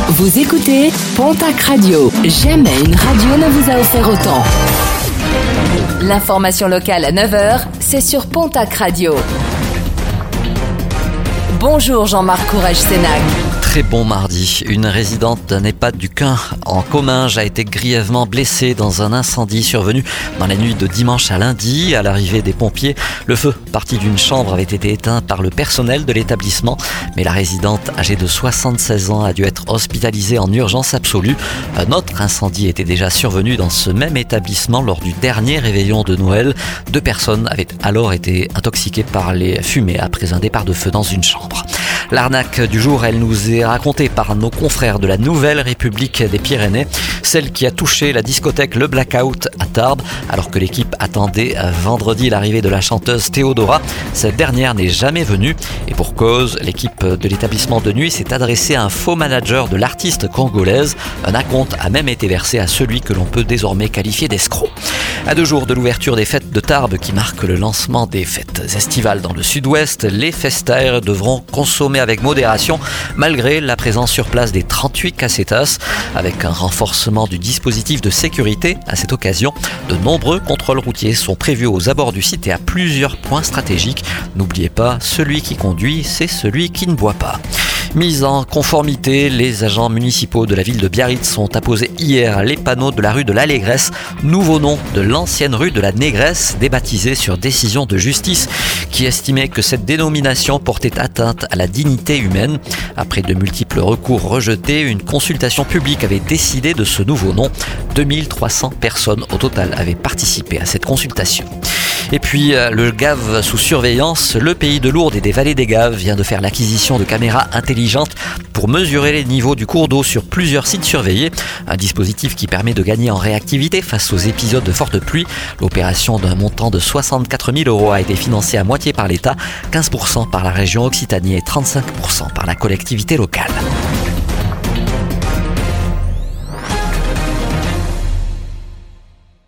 Vous écoutez Pontac Radio. Jamais une radio ne vous a offert autant. L'information locale à 9h, c'est sur Pontac Radio. Bonjour Jean-Marc Courage-Sénac. Très bon mardi. Une résidente d'un EHPAD du Quin en Comminges a été grièvement blessée dans un incendie survenu dans la nuit de dimanche à lundi. À l'arrivée des pompiers, le feu parti d'une chambre avait été éteint par le personnel de l'établissement, mais la résidente âgée de 76 ans a dû être hospitalisée en urgence absolue. Un autre incendie était déjà survenu dans ce même établissement lors du dernier réveillon de Noël. 2 personnes avaient alors été intoxiquées par les fumées après un départ de feu dans une chambre. L'arnaque du jour, elle nous est racontée par nos confrères de la Nouvelle République des Pyrénées, celle qui a touché la discothèque Le Blackout à Tarbes, alors que l'équipe attendait vendredi l'arrivée de la chanteuse Théodora. Cette dernière n'est jamais venue et pour cause, l'équipe de l'établissement de nuit s'est adressée à un faux manager de l'artiste congolaise. Un acompte a même été versé à celui que l'on peut désormais qualifier d'escroc. À 2 jours de l'ouverture des fêtes de Tarbes qui marquent le lancement des fêtes estivales dans le sud-ouest, les festaires devront consommer avec modération malgré la présence sur place des 38 casetas. Avec un renforcement du dispositif de sécurité à cette occasion, de nombreux contrôles routiers sont prévus aux abords du site et à plusieurs points stratégiques. N'oubliez pas, celui qui conduit, c'est celui qui ne boit pas. Mise en conformité, les agents municipaux de la ville de Biarritz ont apposé hier les panneaux de la rue de l'Allégresse, nouveau nom de l'ancienne rue de la Négresse, débaptisée sur décision de justice qui estimait que cette dénomination portait atteinte à la dignité humaine. Après de multiples recours rejetés, une consultation publique avait décidé de ce nouveau nom. 2300 personnes au total avaient participé à cette consultation. Et puis le Gave sous surveillance, le pays de Lourdes et des vallées des Gaves vient de faire l'acquisition de caméras intelligentes pour mesurer les niveaux du cours d'eau sur plusieurs sites surveillés. Un dispositif qui permet de gagner en réactivité face aux épisodes de forte pluie. L'opération d'un montant de 64 000 € a été financée à moitié par l'État, 15% par la région Occitanie et 35% par la collectivité locale.